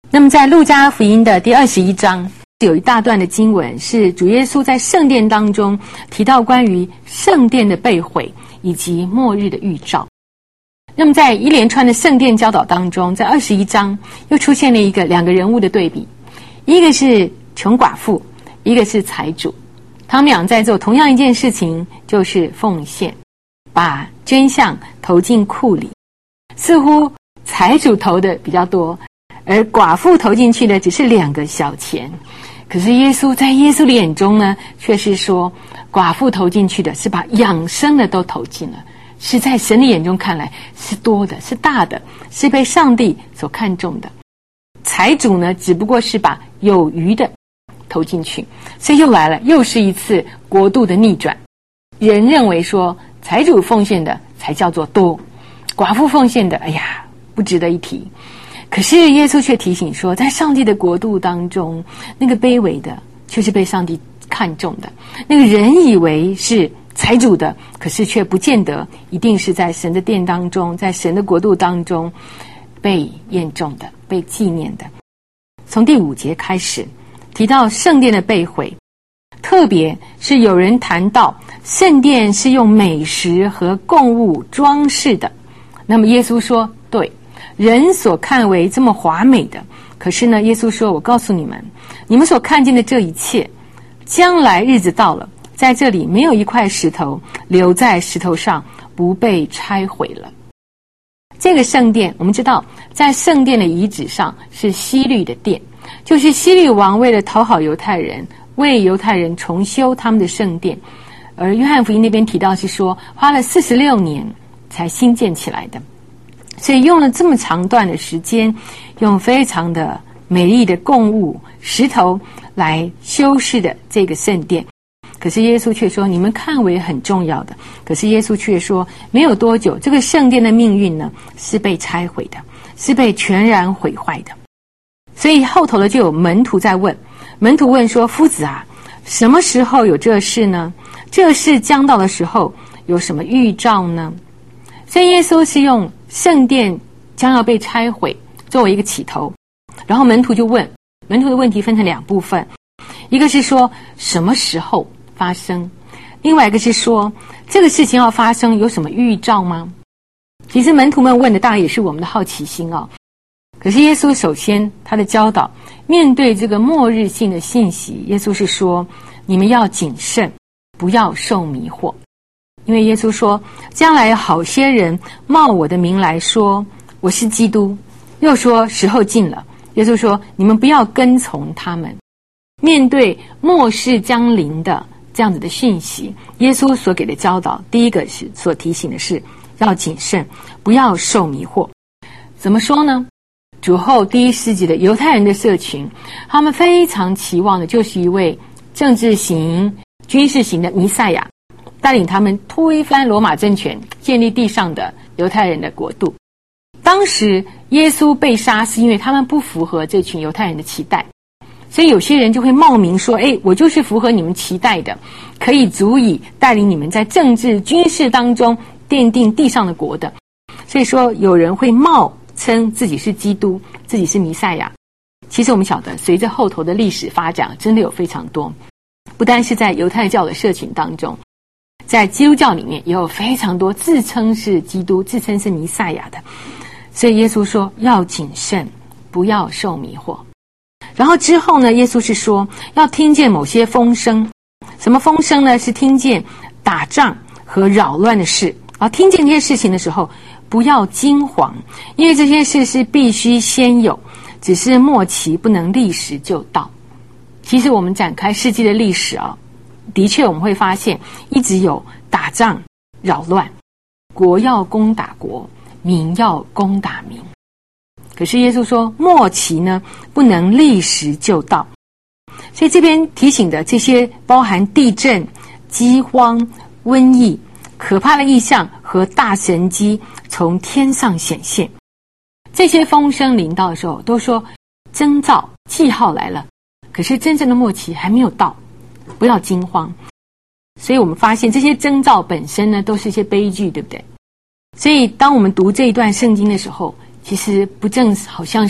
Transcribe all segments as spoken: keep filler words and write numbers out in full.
那么在路加福音的第二十一章，有一大段的经文是主耶稣在圣殿当中提到关于圣殿的被毁以及末日的预兆。那么在一连串的圣殿教导当中，在二十一章又出现了一个两个人物的对比，一个是穷寡妇，一个是财主，他们俩在做同样一件事情，就是奉献，把捐项投进库里。似乎财主投的比较多，而寡妇投进去的只是两个小钱。可是耶稣在耶稣的眼中呢，却是说寡妇投进去的是把养生的都投进了，是在神的眼中看来是多的，是大的，是被上帝所看重的。财主呢，只不过是把有余的投进去。所以又来了，又是一次国度的逆转。人认为说财主奉献的才叫做多，寡妇奉献的哎呀不值得一提。可是耶稣却提醒说，在上帝的国度当中，那个卑微的却是被上帝看重的，那个人以为是财主的，可是却不见得一定是在神的殿当中，在神的国度当中被验重的，被纪念的。从第五节开始提到圣殿的被毁，特别是有人谈到圣殿是用美食和供物装饰的，那么耶稣说，对，人所看为这么华美的，可是呢，耶稣说，我告诉你们，你们所看见的这一切，将来日子到了，在这里没有一块石头留在石头上不被拆毁了。这个圣殿，我们知道在圣殿的遗址上是希律的殿，就是希律王为了讨好犹太人，为犹太人重修他们的圣殿，而约翰福音那边提到是说花了四十六年才兴建起来的，所以用了这么长段的时间，用非常的美丽的供物石头来修饰的这个圣殿。可是耶稣却说，你们看为很重要的，可是耶稣却说，没有多久，这个圣殿的命运呢，是被拆毁的，是被全然毁坏的。所以后头的就有门徒在问，门徒问说，夫子啊，什么时候有这事呢？这事将到的时候有什么预兆呢？所以耶稣是用圣殿将要被拆毁作为一个起头，然后门徒就问，门徒的问题分成两部分，一个是说什么时候发生，另外一个是说这个事情要发生有什么预兆吗？其实门徒们问的当然也是我们的好奇心哦。可是耶稣首先他的教导，面对这个末日性的信息，耶稣是说，你们要谨慎，不要受迷惑。因为耶稣说，将来有好些人冒我的名来说我是基督，又说时候近了。耶稣说，你们不要跟从他们。面对末世将临的这样子的讯息，耶稣所给的教导，第一个是所提醒的是要谨慎，不要受迷惑。怎么说呢？主后第一世纪的犹太人的社群，他们非常期望的就是一位政治型、军事型的弥赛亚，带领他们推翻罗马政权，建立地上的犹太人的国度。当时耶稣被杀是因为他们不符合这群犹太人的期待，所以有些人就会冒名说，诶，我就是符合你们期待的，可以足以带领你们在政治军事当中奠定地上的国的。所以说有人会冒称自己是基督，自己是弥赛亚。其实我们晓得，随着后头的历史发展，真的有非常多，不单是在犹太教的社群当中，在基督教里面也有非常多自称是基督、自称是弥赛亚的。所以耶稣说要谨慎，不要受迷惑。然后之后呢，耶稣是说要听见某些风声。什么风声呢？是听见打仗和扰乱的事。而听见这些事情的时候，不要惊惶，因为这些事是必须先有，只是末期不能立时就到。其实我们展开世纪的历史啊，的确我们会发现一直有打仗扰乱，国要攻打国，民要攻打民。可是耶稣说末期呢不能立时就到。所以这边提醒的这些包含地震、饥荒、瘟疫、可怕的异象和大神迹从天上显现，这些风声临到的时候都说征兆记号来了，可是真正的末期还没有到，不要惊慌。所以我们发现这些征兆本身呢都是一些悲剧，对不对？所以当我们读这一段圣经的时候，其实不正好像是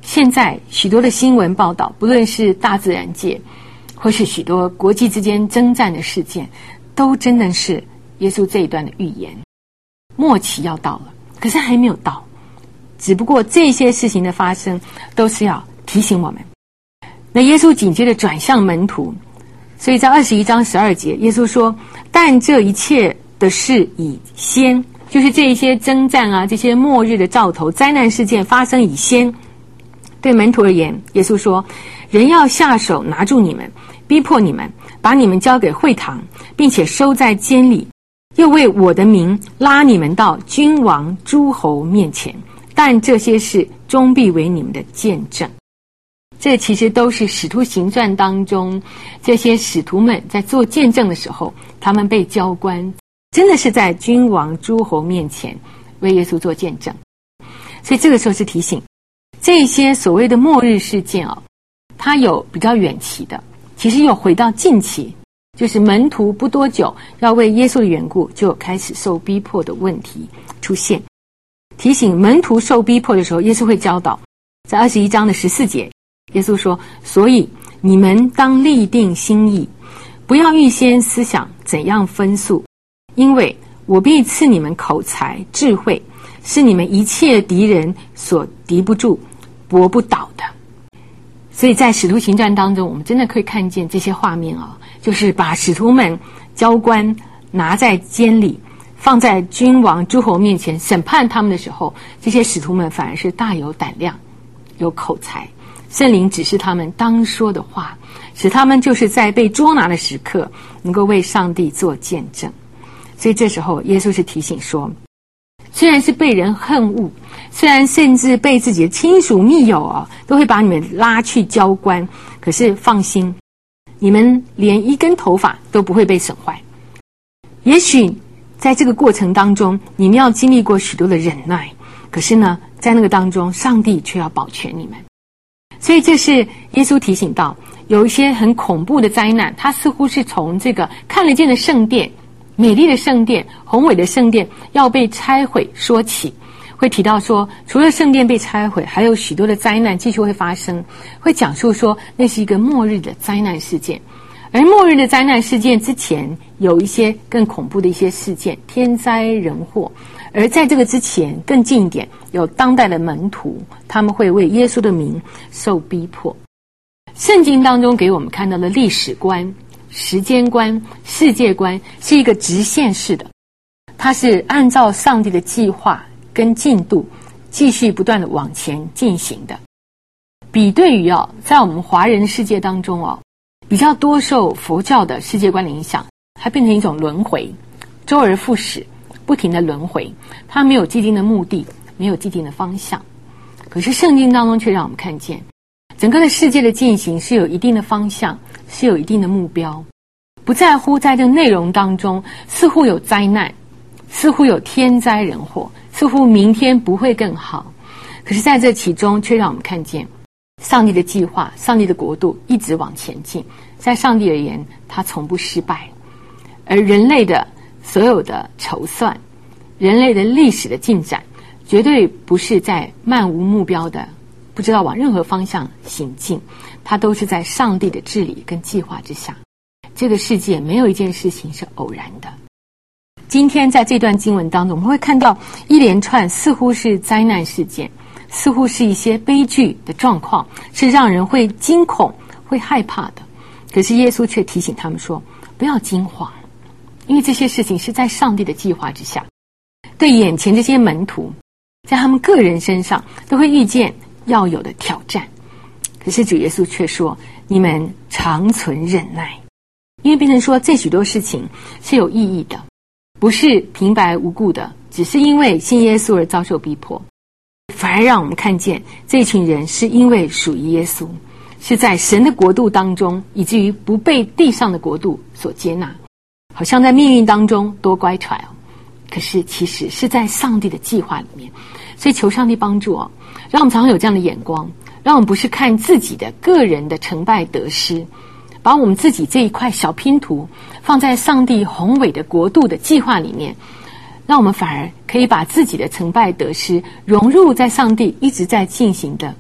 现在许多的新闻报道，不论是大自然界，或是许多国际之间征战的事件，都真的是耶稣这一段的预言。末期要到了，可是还没有到，只不过这些事情的发生都是要提醒我们。那耶稣紧接着转向门徒，所以在二十一章十二节，耶稣说，但这一切的事以先，就是这一些征战啊，这些末日的兆头灾难事件发生以先，对门徒而言，耶稣说，人要下手拿住你们，逼迫你们，把你们交给会堂，并且收在监里，又为我的名拉你们到君王诸侯面前，但这些事终必为你们的见证。这其实都是使徒行传当中这些使徒们在做见证的时候，他们被交官，真的是在君王诸侯面前为耶稣做见证。所以这个时候是提醒，这些所谓的末日事件哦，它有比较远期的，其实有回到近期，就是门徒不多久要为耶稣的缘故就开始受逼迫的问题出现。提醒门徒受逼迫的时候，耶稣会教导，在二十一章的十四节，耶稣说，所以你们当立定心意，不要预先思想怎样分诉，因为我必赐你们口才智慧，是你们一切敌人所敌不住搏不倒的。所以在使徒行传当中，我们真的可以看见这些画面哦，就是把使徒们交官拿在监里，放在君王诸侯面前审判他们的时候，这些使徒们反而是大有胆量，有口才，圣灵指示他们当说的话，使他们就是在被捉拿的时刻能够为上帝做见证。所以这时候耶稣是提醒说，虽然是被人恨恶，虽然甚至被自己的亲属密友啊，都会把你们拉去交官，可是放心，你们连一根头发都不会被损坏。也许在这个过程当中，你们要经历过许多的忍耐，可是呢，在那个当中，上帝却要保全你们。所以这是耶稣提醒到，有一些很恐怖的灾难，它似乎是从这个看得见的圣殿，美丽的圣殿，宏伟的圣殿要被拆毁说起，会提到说，除了圣殿被拆毁，还有许多的灾难继续会发生，会讲述说那是一个末日的灾难事件。而末日的灾难事件之前，有一些更恐怖的一些事件，天灾人祸。而在这个之前更近一点，有当代的门徒，他们会为耶稣的名受逼迫。圣经当中给我们看到的历史观、时间观、世界观是一个直线式的，它是按照上帝的计划跟进度继续不断的往前进行的。比对于哦，在我们华人世界当中哦，比较多受佛教的世界观的影响，它变成一种轮回，周而复始，不停的轮回，它没有既定的目的，没有既定的方向。可是圣经当中却让我们看见，整个的世界的进行是有一定的方向，是有一定的目标，不在乎在这个内容当中似乎有灾难，似乎有天灾人祸，似乎明天不会更好，可是在这其中却让我们看见上帝的计划，上帝的国度一直往前进，在上帝而言，他从不失败。而人类的所有的筹算，人类的历史的进展，绝对不是在漫无目标的不知道往任何方向行进，它都是在上帝的治理跟计划之下。这个世界没有一件事情是偶然的。今天在这段经文当中，我们会看到一连串似乎是灾难事件，似乎是一些悲剧的状况，是让人会惊恐会害怕的。可是耶稣却提醒他们说，不要惊慌，因为这些事情是在上帝的计划之下。对眼前这些门徒，在他们个人身上都会遇见要有的挑战，可是主耶稣却说，你们常存忍耐。因为变成说这许多事情是有意义的，不是平白无故的，只是因为信耶稣而遭受逼迫，反而让我们看见这群人是因为属于耶稣，是在神的国度当中，以至于不被地上的国度所接纳，好像在命运当中多乖舛哦，可是其实是在上帝的计划里面。所以求上帝帮助哦，让我们常常有这样的眼光，让我们不是看自己的个人的成败得失，把我们自己这一块小拼图放在上帝宏伟的国度的计划里面，让我们反而可以把自己的成败得失融入在上帝一直在进行的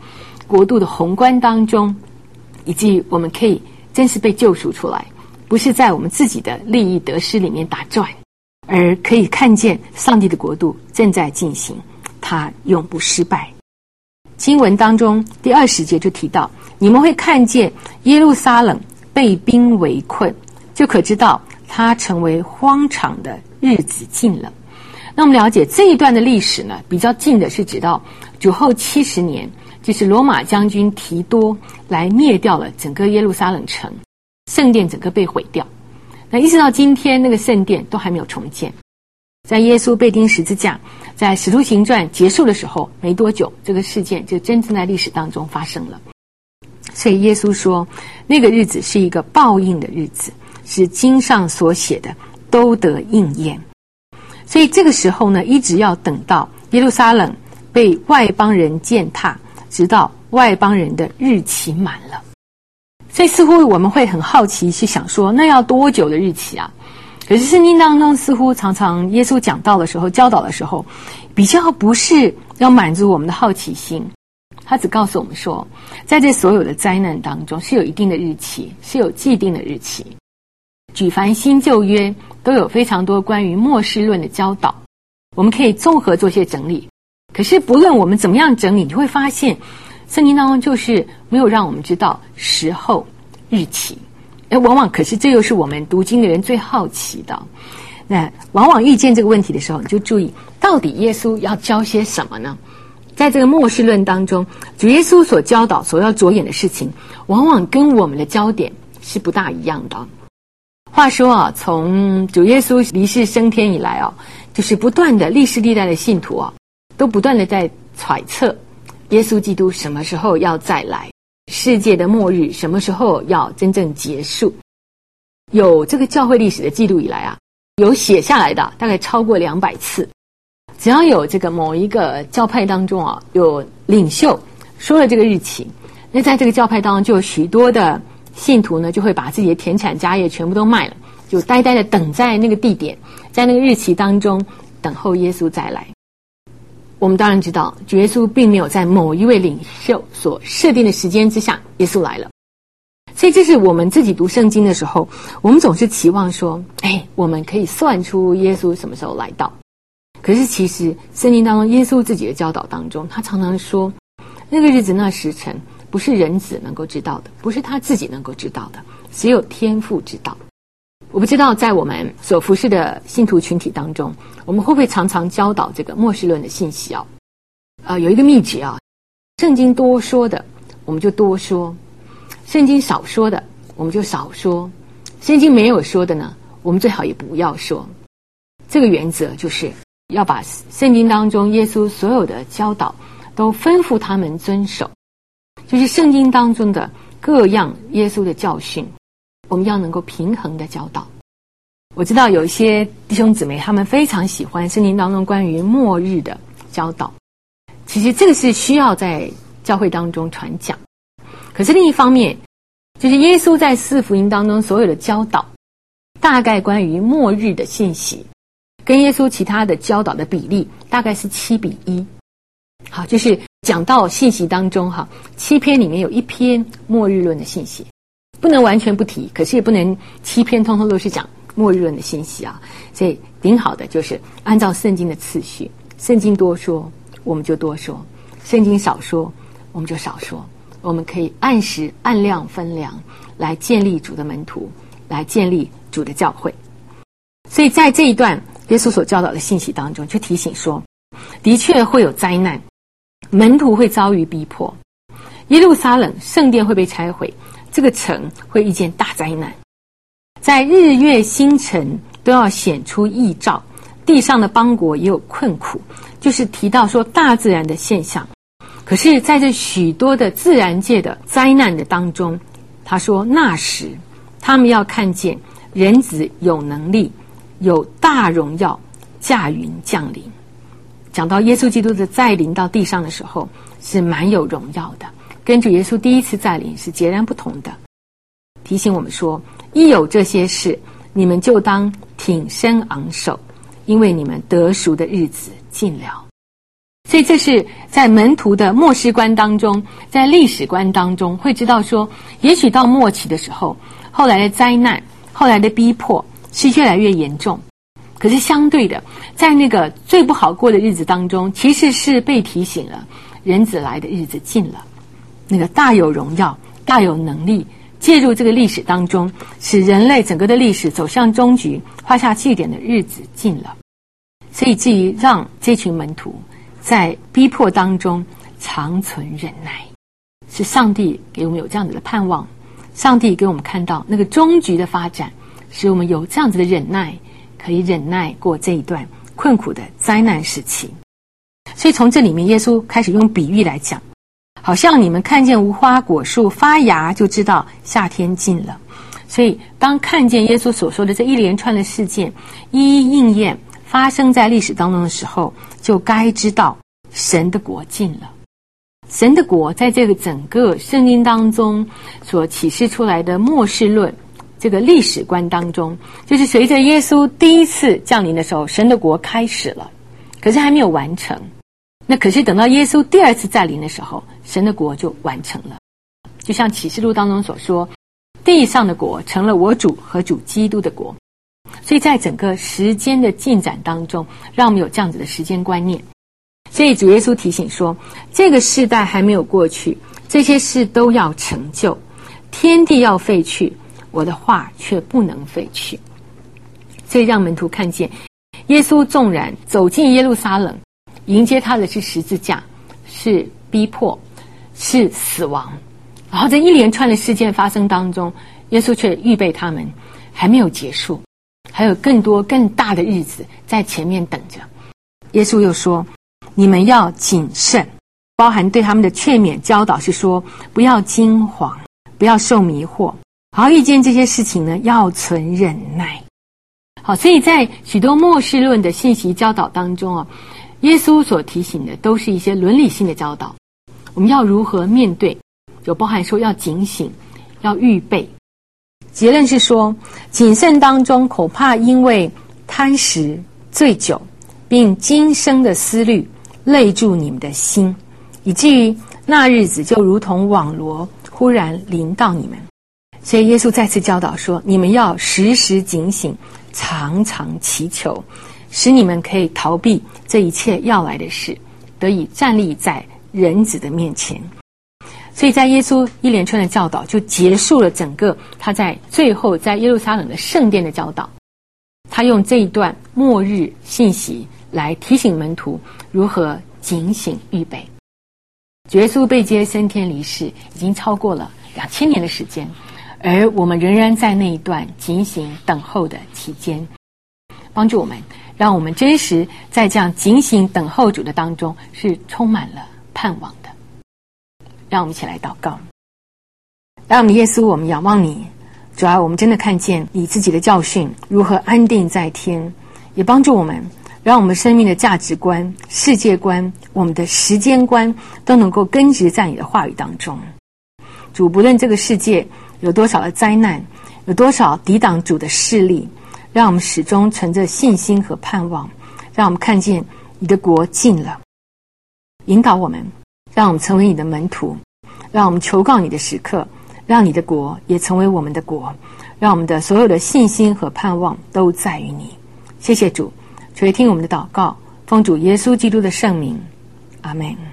国度的宏观当中，以及我们可以真是被救赎出来，不是在我们自己的利益得失里面打转，而可以看见上帝的国度正在进行，它永不失败。经文当中第二十节就提到，你们会看见耶路撒冷被兵围困，就可知道它成为荒场的日子近了。那我们了解这一段的历史呢，比较近的是指到主后七十年，就是罗马将军提多来灭掉了整个耶路撒冷城，圣殿整个被毁掉。那一直到今天，那个圣殿都还没有重建。在耶稣被钉十字架，在使徒行传结束的时候没多久，这个事件就真正在历史当中发生了。所以耶稣说，那个日子是一个报应的日子，是经上所写的都得应验。所以这个时候呢，一直要等到耶路撒冷被外邦人践踏，直到外邦人的日期满了。所以似乎我们会很好奇去想说，那要多久的日期啊？可是圣经当中似乎常常耶稣讲道的时候，教导的时候，比较不是要满足我们的好奇心，他只告诉我们说，在这所有的灾难当中是有一定的日期，是有既定的日期。举凡新旧约都有非常多关于末世论的教导，我们可以综合做些整理。可是不论我们怎么样整理，你会发现圣经当中就是没有让我们知道时候日期。而往往可是这又是我们读经的人最好奇的。那往往遇见这个问题的时候，你就注意到底耶稣要教些什么呢？在这个末世论当中，主耶稣所教导所要着眼的事情，往往跟我们的焦点是不大一样的。话说啊，从主耶稣离世升天以来啊，就是不断的历世历代的信徒啊，都不断的在揣测耶稣基督什么时候要再来，世界的末日什么时候要真正结束。有这个教会历史的记录以来啊，有写下来的大概超过两百次。只要有这个某一个教派当中啊，有领袖说了这个日期，那在这个教派当中就有许多的信徒呢，就会把自己的田产家业全部都卖了，就呆呆的等在那个地点，在那个日期当中等候耶稣再来。我们当然知道，主耶稣并没有在某一位领袖所设定的时间之下，耶稣来了。所以这是我们自己读圣经的时候，我们总是期望说，哎，我们可以算出耶稣什么时候来到。可是其实圣经当中耶稣自己的教导当中，他常常说，那个日子那时辰不是人子能够知道的，不是他自己能够知道的，只有天父知道。我不知道在我们所服侍的信徒群体当中，我们会不会常常教导这个末世论的信息啊？呃，有一个秘诀啊，圣经多说的我们就多说，圣经少说的我们就少说，圣经没有说的呢，我们最好也不要说。这个原则就是要把圣经当中耶稣所有的教导都吩咐他们遵守，就是圣经当中的各样耶稣的教训，我们要能够平衡的教导。我知道有一些弟兄姊妹他们非常喜欢圣经当中关于末日的教导，其实这个是需要在教会当中传讲。可是另一方面，就是耶稣在四福音当中所有的教导，大概关于末日的信息跟耶稣其他的教导的比例大概是七比一。好，就是讲到信息当中哈，七篇里面有一篇末日论的信息，不能完全不提，可是也不能七篇通通都是讲末日论的信息啊。所以顶好的就是按照圣经的次序，圣经多说我们就多说，圣经少说我们就少说。我们可以按时按量分量来建立主的门徒，来建立主的教会。所以在这一段耶稣所教导的信息当中，就提醒说，的确会有灾难，门徒会遭遇逼迫，耶路撒冷圣殿会被拆毁，这个城会遇见大灾难，在日月星辰都要显出异兆，地上的邦国也有困苦，就是提到说大自然的现象。可是在这许多的自然界的灾难的当中，他说那时他们要看见人子有能力有大荣耀驾云降临。讲到耶稣基督的再临到地上的时候，是蛮有荣耀的，跟主耶稣第一次再临是截然不同的。提醒我们说，一有这些事，你们就当挺身昂首，因为你们得赎的日子近了。 所以这是在门徒的末世观当中，在历史观当中会知道说，也许到末期的时候，后来的灾难，后来的逼迫是越来越严重。可是相对的，在那个最不好过的日子当中，其实是被提醒了，人子来的日子近了，那个大有荣耀、大有能力介入这个历史当中，使人类整个的历史走向终局、画下句点的日子近了。所以至于让这群门徒在逼迫当中长存忍耐，是上帝给我们有这样子的盼望，上帝给我们看到那个终局的发展，使我们有这样子的忍耐，可以忍耐过这一段困苦的灾难时期。所以从这里面，耶稣开始用比喻来讲，好像你们看见无花果树发芽，就知道夏天近了。所以当看见耶稣所说的这一连串的事件一一应验，发生在历史当中的时候，就该知道神的国近了。神的国在这个整个圣经当中所启示出来的末世论这个历史观当中，就是随着耶稣第一次降临的时候，神的国开始了，可是还没有完成。那可是等到耶稣第二次再临的时候，神的国就完成了。就像启示录当中所说，地上的国成了我主和主基督的国。所以在整个时间的进展当中，让我们有这样子的时间观念。所以主耶稣提醒说，这个世代还没有过去，这些事都要成就，天地要废去，我的话却不能废去。所以让门徒看见，耶稣纵然走进耶路撒冷，迎接他的是十字架，是逼迫，是死亡，然后在一连串的事件发生当中，耶稣却预备他们还没有结束，还有更多更大的日子在前面等着。耶稣又说，你们要谨慎，包含对他们的劝勉教导是说，不要惊惶，不要受迷惑，好遇见这些事情呢，要存忍耐。好，所以在许多末世论的信息教导当中啊，耶稣所提醒的都是一些伦理性的教导，我们要如何面对，有包含说要警醒，要预备。结论是说，谨慎当中恐怕因为贪食、醉酒，并今生的思虑累住你们的心，以至于那日子就如同网罗忽然临到你们。所以耶稣再次教导说，你们要时时警醒，常常祈求，使你们可以逃避这一切要来的事，得以站立在人子的面前。所以在耶稣一连串的教导就结束了整个他在最后在耶路撒冷的圣殿的教导。他用这一段末日信息来提醒门徒如何警醒预备。耶稣被接升天离世已经超过了两千年的时间，而我们仍然在那一段警醒等候的期间。帮助我们，让我们真实在这样警醒等候主的当中是充满了盼望的。让我们一起来祷告。让我们耶稣，我们仰望你，主要我们真的看见你自己的教训如何安定在天，也帮助我们，让我们生命的价值观、世界观、我们的时间观都能够根植在你的话语当中。主，不论这个世界有多少的灾难，有多少抵挡主的势力，让我们始终存着信心和盼望，让我们看见你的国近了。引导我们，让我们成为你的门徒，让我们求告你的时刻，让你的国也成为我们的国，让我们的所有的信心和盼望都在于你。谢谢主，垂听我们的祷告，奉主耶稣基督的圣名，阿们。